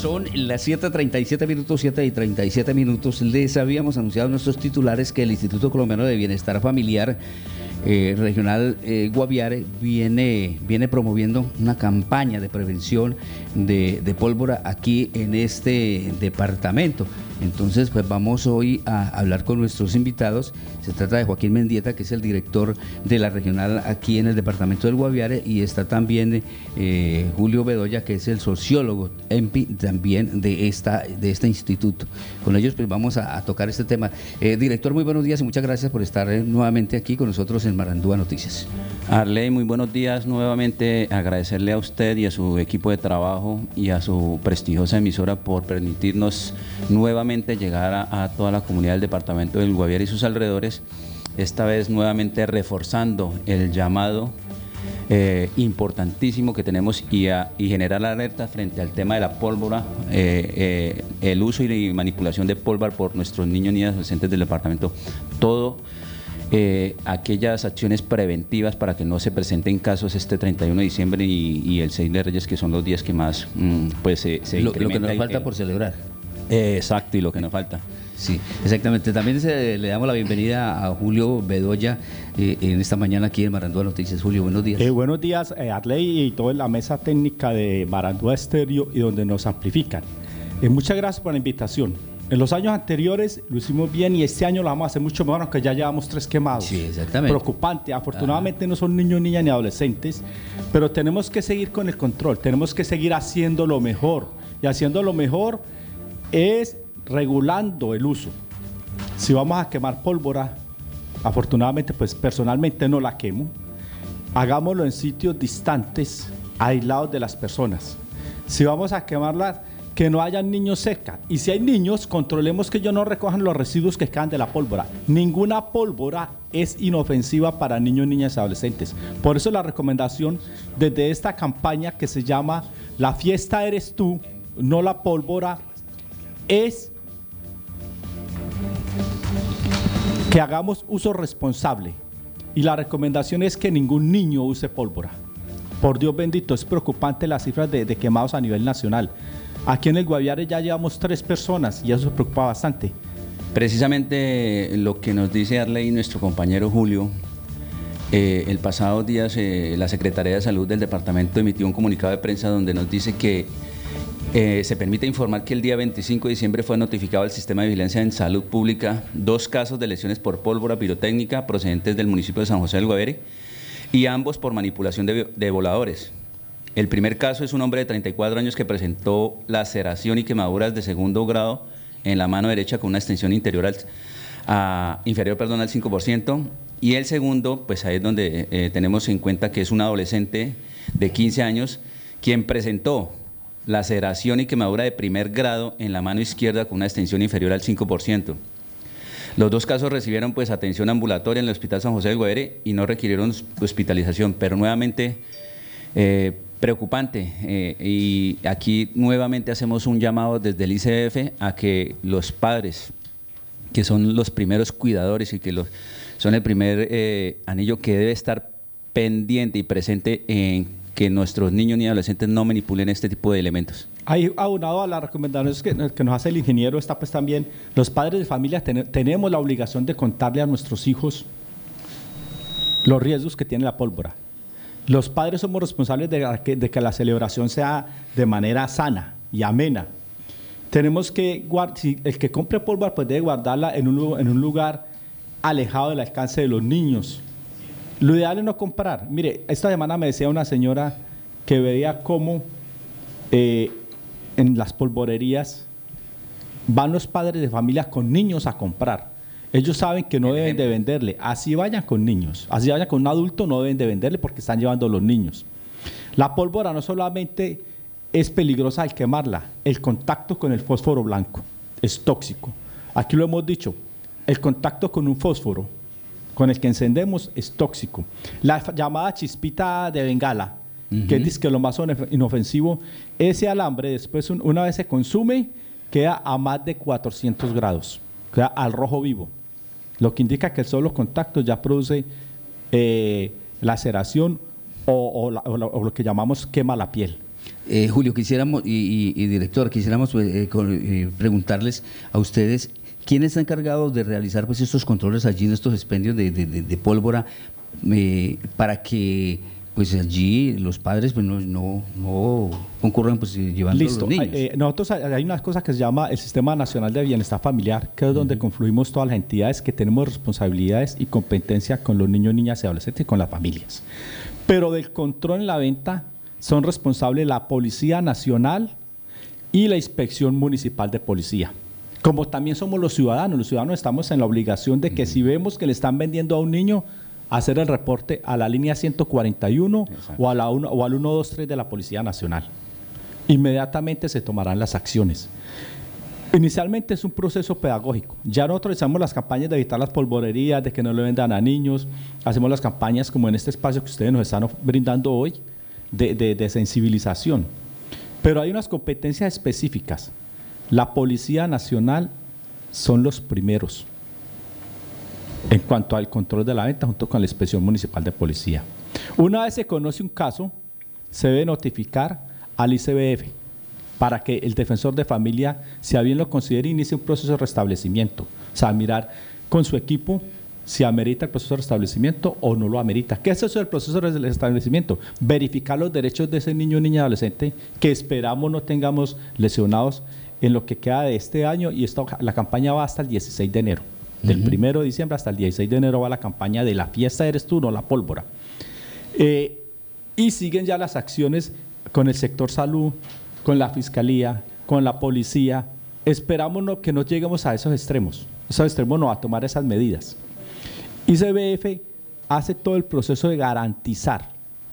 Son las 7:37 minutos, 7:37 minutos. Les habíamos anunciado a nuestros titulares que el Instituto Colombiano de Bienestar Familiar Regional Guaviare viene promoviendo una campaña de prevención de pólvora aquí en este departamento. Entonces, pues vamos hoy a hablar con nuestros invitados. Se trata de Joaquín Mendieta, que es el director de la regional aquí en el departamento del Guaviare, y está también Julio Bedoya, que es el sociólogo EMPI también de este instituto. Con ellos pues vamos a tocar este tema. Director, muy buenos días y muchas gracias por estar nuevamente aquí con nosotros en Marandúa Noticias. Arley, muy buenos días nuevamente. Agradecerle a usted y a su equipo de trabajo y a su prestigiosa emisora por permitirnos nuevamente llegar a toda la comunidad del departamento del Guaviare y sus alrededores, esta vez nuevamente reforzando el llamado importantísimo que tenemos y generar alerta frente al tema de la pólvora, el uso y manipulación de pólvora por nuestros niños, niñas y adolescentes del departamento. Todo aquellas acciones preventivas para que no se presenten casos este 31 de diciembre y el 6 de Reyes, que son los días que más se incrementa. Lo que nos falta por celebrar. Exacto, y lo que nos falta. Sí, exactamente. También le damos la bienvenida a Julio Bedoya en esta mañana aquí en Marandúa Noticias. Julio, buenos días. Buenos días, Arley y toda la mesa técnica de Marandúa Estéreo y donde nos amplifican. Muchas gracias por la invitación. En los años anteriores lo hicimos bien y este año lo vamos a hacer mucho mejor, aunque ya llevamos 3 quemados. Sí, exactamente. Preocupante. Afortunadamente no son niños, niñas ni adolescentes, pero tenemos que seguir con el control, tenemos que seguir haciendo lo mejor. Y haciendo lo mejor es regulando el uso. Si vamos a quemar pólvora, afortunadamente pues personalmente no la quemo, hagámoslo en sitios distantes, aislados de las personas. Si vamos a quemarla, que no haya niños cerca, y si hay niños, controlemos que ellos no recojan los residuos que quedan de la pólvora. Ninguna pólvora es inofensiva para niños, niñas y adolescentes. Por eso la recomendación desde esta campaña que se llama La fiesta eres tú, no la pólvora, es que hagamos uso responsable, y la recomendación es que ningún niño use pólvora. Por Dios bendito, es preocupante las cifras de quemados a nivel nacional. Aquí en el Guaviare ya llevamos 3 personas y eso se preocupa bastante. Precisamente lo que nos dice Arley, nuestro compañero Julio, el pasado día la Secretaría de Salud del departamento emitió un comunicado de prensa donde nos dice que se permite informar que el día 25 de diciembre fue notificado al Sistema de Vigilancia en Salud Pública 2 casos de lesiones por pólvora pirotécnica procedentes del municipio de San José del Guaviare y ambos por manipulación de voladores. El primer caso es un hombre de 34 años que presentó laceración y quemaduras de 2º grado en la mano derecha con una extensión inferior al 5%, y el segundo, pues ahí es donde tenemos en cuenta que es un adolescente de 15 años quien presentó laceración y quemadura de 1er grado en la mano izquierda con una extensión inferior al 5%. Los 2 casos recibieron pues atención ambulatoria en el Hospital San José del Guaviare y no requirieron hospitalización, pero nuevamente preocupante, y aquí nuevamente hacemos un llamado desde el ICF a que los padres, que son los primeros cuidadores y que son el primer anillo que debe estar pendiente y presente en que nuestros niños y adolescentes no manipulen este tipo de elementos. Ahí, aunado a las recomendaciones que nos hace el ingeniero, está pues también los padres de familia tenemos la obligación de contarle a nuestros hijos los riesgos que tiene la pólvora. Los padres somos responsables de que la celebración sea de manera sana y amena. Tenemos que si el que compre pólvora pues debe guardarla en un lugar alejado del alcance de los niños. Lo ideal es no comprar. Mire, esta semana me decía una señora que veía cómo en las polvorerías van los padres de familia con niños a comprar. Ellos saben que no deben de venderle, así vayan con niños, así vayan con un adulto, no deben de venderle porque están llevando los niños. La pólvora no solamente es peligrosa al quemarla, el contacto con el fósforo blanco es tóxico. Aquí lo hemos dicho, el contacto con un fósforo con el que encendemos es tóxico. La llamada chispita de bengala, que es que lo más inofensivo, ese alambre después una vez se consume, queda a más de 400 grados, queda al rojo vivo, lo que indica que el solo contacto ya produce laceración o lo que llamamos quema la piel. Julio, quisiéramos, y director, quisiéramos preguntarles a ustedes, ¿quién está encargado de realizar pues estos controles allí en estos expendios de pólvora para que pues allí los padres pues no concurran pues llevando a los niños? Nosotros hay una cosa que se llama el Sistema Nacional de Bienestar Familiar, que es donde confluimos todas las entidades que tenemos responsabilidades y competencia con los niños, niñas y adolescentes y con las familias. Pero del control en la venta son responsables la Policía Nacional y la Inspección Municipal de Policía. Como también somos los ciudadanos estamos en la obligación de que si vemos que le están vendiendo a un niño, hacer el reporte a la línea 141 o al 123 de la Policía Nacional. Inmediatamente se tomarán las acciones. Inicialmente es un proceso pedagógico. Ya nosotros realizamos las campañas de evitar las polvorerías, de que no le vendan a niños, hacemos las campañas como en este espacio que ustedes nos están brindando hoy, de sensibilización. Pero hay unas competencias específicas. La Policía Nacional son los primeros en cuanto al control de la venta, junto con la Inspección Municipal de Policía. Una vez se conoce un caso, se debe notificar al ICBF para que el defensor de familia, si a bien lo considere, inicie un proceso de restablecimiento. O sea, mirar con su equipo si amerita el proceso de restablecimiento o no lo amerita. ¿Qué es eso del proceso de restablecimiento? Verificar los derechos de ese niño, niña, adolescente, que esperamos no tengamos lesionados en lo que queda de este año, y la campaña va hasta el 16 de enero. Del 1 de diciembre hasta el 16 de enero va la campaña de la fiesta eres tú, no la pólvora. Y siguen ya las acciones con el sector salud, con la fiscalía, con la policía. Esperamos que no lleguemos a esos extremos. Esos extremos no va a tomar esas medidas. ICBF hace todo el proceso de garantizar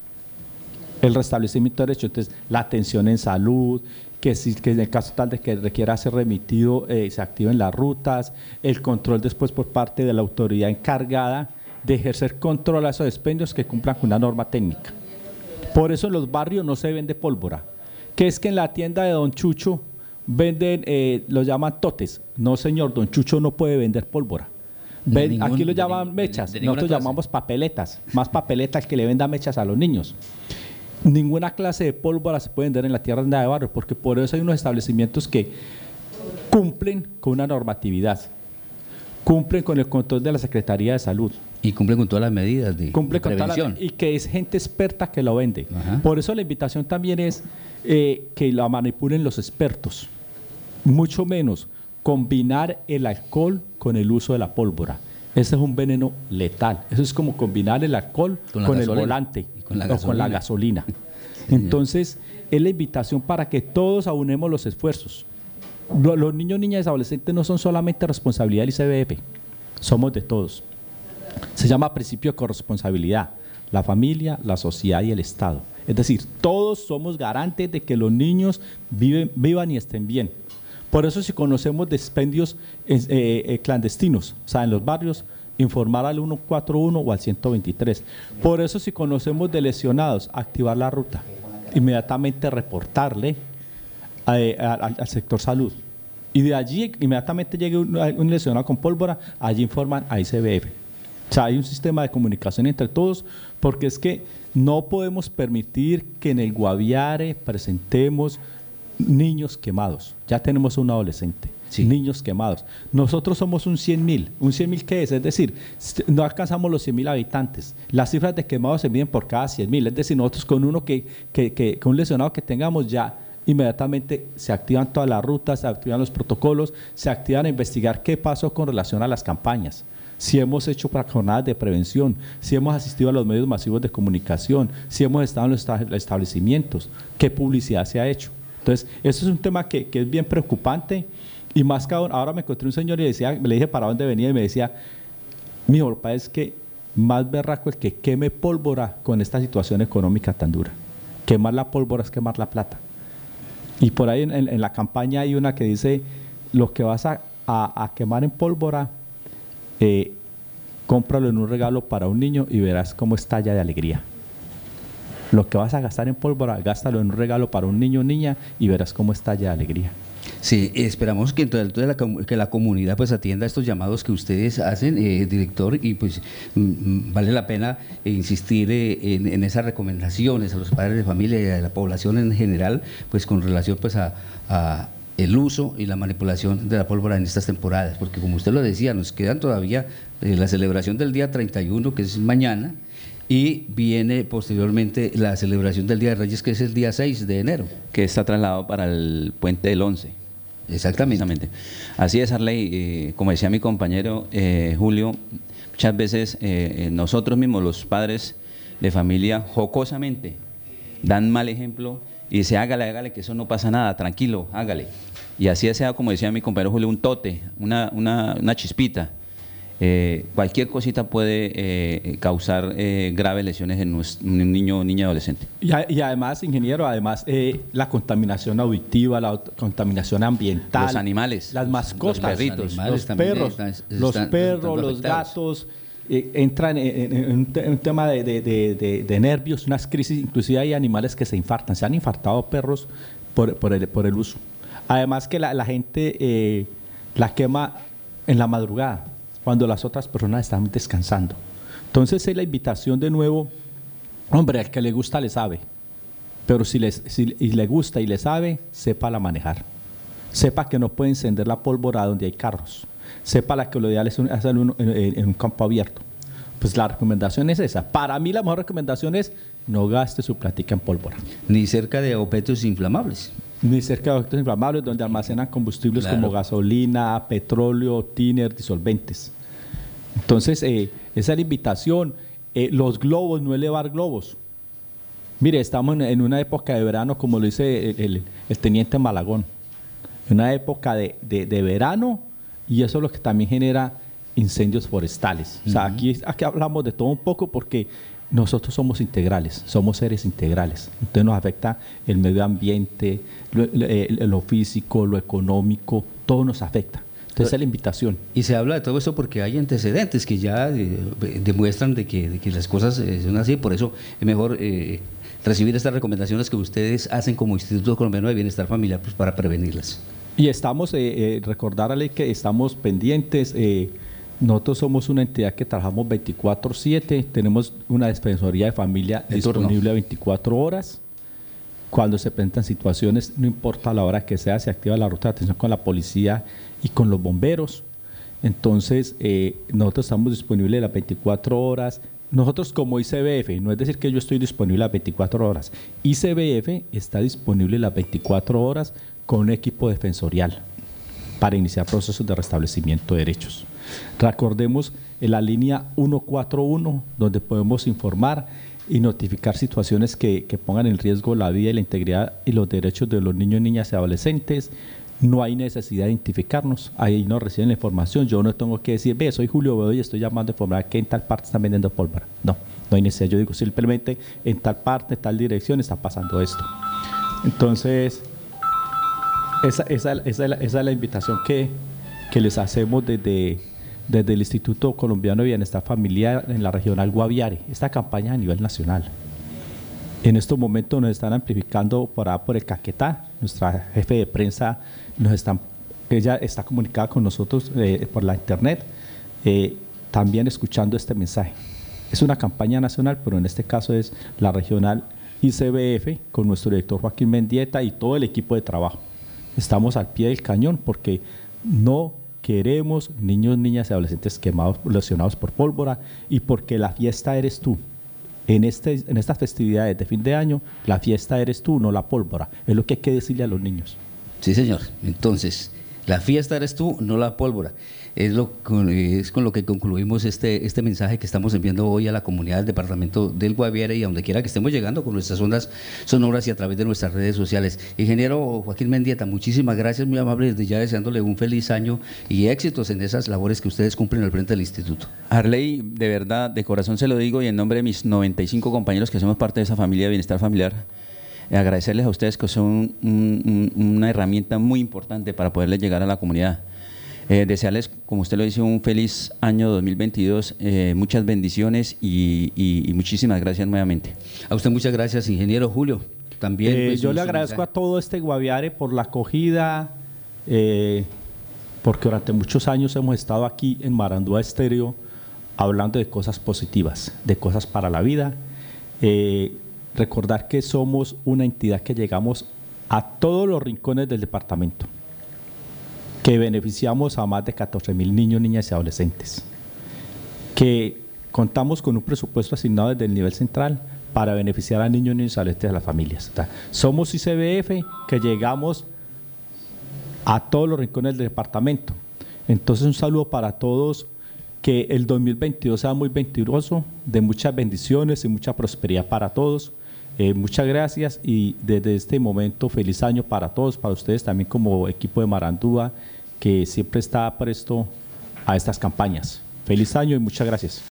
el restablecimiento de derechos. Entonces, la atención en salud, que en el caso tal de que requiera ser remitido, se activen las rutas, el control después por parte de la autoridad encargada de ejercer control a esos expendios que cumplan con una norma técnica. Por eso en los barrios no se vende pólvora, que es que en la tienda de Don Chucho venden, lo llaman totes. No, señor, Don Chucho no puede vender pólvora. Aquí lo llaman mechas, nosotros llamamos papeletas, más papeletas que le vendan mechas a los niños. Ninguna clase de pólvora se puede vender en la tierra de barrio, porque por eso hay unos establecimientos que cumplen con una normatividad, cumplen con el control de la Secretaría de Salud. Y cumplen con todas las medidas de prevención. Y que es gente experta que lo vende. Ajá. Por eso la invitación también es que la manipulen los expertos, mucho menos combinar el alcohol con el uso de la pólvora. Ese es un veneno letal. Eso es como combinar el alcohol con el volante o con la gasolina. Entonces, es la invitación para que todos aunemos los esfuerzos. Los niños, niñas y adolescentes no son solamente responsabilidad del ICBF, somos de todos. Se llama principio de corresponsabilidad, la familia, la sociedad y el Estado. Es decir, todos somos garantes de que los niños vivan y estén bien. Por eso, si conocemos de expendios clandestinos, o sea, en los barrios, informar al 141 o al 123. Por eso, si conocemos de lesionados, activar la ruta, inmediatamente reportarle al sector salud. Y de allí, inmediatamente llegue un lesionado con pólvora, allí informan a ICBF. O sea, hay un sistema de comunicación entre todos, porque es que no podemos permitir que en el Guaviare presentemos niños quemados. Ya tenemos un adolescente, sí. Niños quemados. Nosotros somos un 100.000. ¿Un 100.000 qué es? Es decir, no alcanzamos los 100.000 habitantes. Las cifras de quemados se miden por cada 100.000. Es decir, nosotros con uno con un lesionado que tengamos, ya inmediatamente se activan todas las rutas, se activan los protocolos, se activan a investigar qué pasó con relación a las campañas. Si hemos hecho jornadas de prevención, si hemos asistido a los medios masivos de comunicación, si hemos estado en los establecimientos, qué publicidad se ha hecho. Entonces, eso es un tema que es bien preocupante, y más que ahora me encontré un señor y le dije para dónde venía y me decía, mijo, lo que pasa es que más berraco el que queme pólvora con esta situación económica tan dura. Quemar la pólvora es quemar la plata. Y por ahí en la campaña hay una que dice, lo que vas a quemar en pólvora, cómpralo en un regalo para un niño y verás cómo estalla de alegría. Lo que vas a gastar en pólvora, gástalo en un regalo para un niño o niña y verás cómo estalla de alegría. Sí, esperamos que entonces que la comunidad pues atienda estos llamados que ustedes hacen, director, y pues vale la pena insistir en esas recomendaciones a los padres de familia y a la población en general, pues con relación pues a el uso y la manipulación de la pólvora en estas temporadas, porque como usted lo decía, nos quedan todavía la celebración del día 31, que es mañana, y viene posteriormente la celebración del Día de Reyes, que es el día 6 de enero. Que está trasladado para el puente del 11. Exactamente. Así es, Arley. Como decía mi compañero Julio, muchas veces nosotros mismos, los padres de familia, jocosamente dan mal ejemplo y dice, hágale, que eso no pasa nada, tranquilo, hágale. Y así sea, como decía mi compañero Julio, un tote, una chispita. Cualquier cosita puede causar graves lesiones en un niño o niña adolescente. Y además, ingeniero, la contaminación auditiva, la contaminación ambiental, los animales, las mascotas, los perritos, los perros, los gatos, entran en un tema de nervios, unas crisis. Inclusive hay animales que se infartan, se han infartado perros por el uso. Además que la gente la quema en la madrugada, cuando las otras personas están descansando. Entonces es la invitación de nuevo, hombre, al que le gusta le sabe, pero si le gusta y le sabe, sépala manejar. Sepa que no puede encender la pólvora donde hay carros. Sepa que lo ideal es hacerlo en un campo abierto. Pues la recomendación es esa. Para mí la mejor recomendación es no gaste su plática en pólvora. Ni cerca de objetos inflamables. Ni cerca de objetos inflamables donde almacenan combustibles como gasolina, petróleo, tiner, disolventes. Entonces, esa es la invitación. Los globos, no elevar globos. Mire, estamos en una época de verano, como lo dice el teniente Malagón. Una época de verano, y eso es lo que también genera incendios forestales. O sea, aquí hablamos de todo un poco porque nosotros somos integrales, somos seres integrales. Entonces nos afecta el medio ambiente, lo físico, lo económico, todo nos afecta. Entonces esa es la invitación. Y se habla de todo eso porque hay antecedentes que ya demuestran de que las cosas son así. Por eso es mejor recibir estas recomendaciones que ustedes hacen como Instituto Colombiano de Bienestar Familiar, pues, para prevenirlas. Y estamos, recordarle que estamos pendientes. Nosotros somos una entidad que trabajamos 24/7, tenemos una defensoría de familia disponible a 24 horas. Cuando se presentan situaciones, no importa la hora que sea, se activa la ruta de atención con la policía y con los bomberos. Entonces, nosotros estamos disponibles las 24 horas. Nosotros como ICBF, no es decir que yo estoy disponible las 24 horas, ICBF está disponible las 24 horas con un equipo defensorial para iniciar procesos de restablecimiento de derechos. Recordemos en la línea 141, donde podemos informar y notificar situaciones que pongan en riesgo la vida y la integridad y los derechos de los niños, niñas y adolescentes. No hay necesidad de identificarnos, ahí nos reciben la información. Yo no tengo que decir, soy Julio Bedoya y estoy llamando a informar que en tal parte están vendiendo pólvora. No hay necesidad. Yo digo simplemente en tal parte, tal dirección está pasando esto. Entonces, esa es la invitación que les hacemos desde el Instituto Colombiano de Bienestar Familiar en la Regional Guaviare. Esta campaña a nivel nacional. En estos momentos nos están amplificando por el Caquetá. Nuestra jefe de prensa ella está comunicada con nosotros por la internet, también escuchando este mensaje. Es una campaña nacional, pero en este caso es la regional ICBF con nuestro director Joaquín Mendieta y todo el equipo de trabajo. Estamos al pie del cañón porque no queremos niños, niñas y adolescentes quemados, lesionados por pólvora, y porque la fiesta eres tú. En estas festividades de fin de año, la fiesta eres tú, no la pólvora. Es lo que hay que decirle a los niños. Sí, señor. Entonces, la fiesta eres tú, no la pólvora. Es con lo que concluimos este mensaje que estamos enviando hoy a la comunidad del departamento del Guaviare y a donde quiera que estemos llegando con nuestras ondas sonoras y a través de nuestras redes sociales. Ingeniero Joaquín Mendieta, muchísimas gracias, muy amable, desde ya deseándole un feliz año y éxitos en esas labores que ustedes cumplen al frente del instituto. Arley, de verdad, de corazón se lo digo y en nombre de mis 95 compañeros que hacemos parte de esa familia de bienestar familiar, agradecerles a ustedes que son una herramienta muy importante para poderles llegar a la comunidad. Desearles, como usted lo dice, un feliz año 2022, muchas bendiciones y muchísimas gracias nuevamente. A usted muchas gracias, ingeniero Julio. También yo le agradezco a todo este Guaviare por la acogida, porque durante muchos años hemos estado aquí en Marandúa Estéreo hablando de cosas positivas, de cosas para la vida. Recordar que somos una entidad que llegamos a todos los rincones del departamento, que beneficiamos a más de 14.000 niños, niñas y adolescentes, que contamos con un presupuesto asignado desde el nivel central para beneficiar a niños, niñas y adolescentes de las familias. Somos ICBF que llegamos a todos los rincones del departamento. Entonces, un saludo para todos, que el 2022 sea muy venturoso, de muchas bendiciones y mucha prosperidad para todos. Muchas gracias y desde este momento feliz año para todos, para ustedes también como equipo de Marandúa, que siempre está presto a estas campañas. Feliz año y muchas gracias.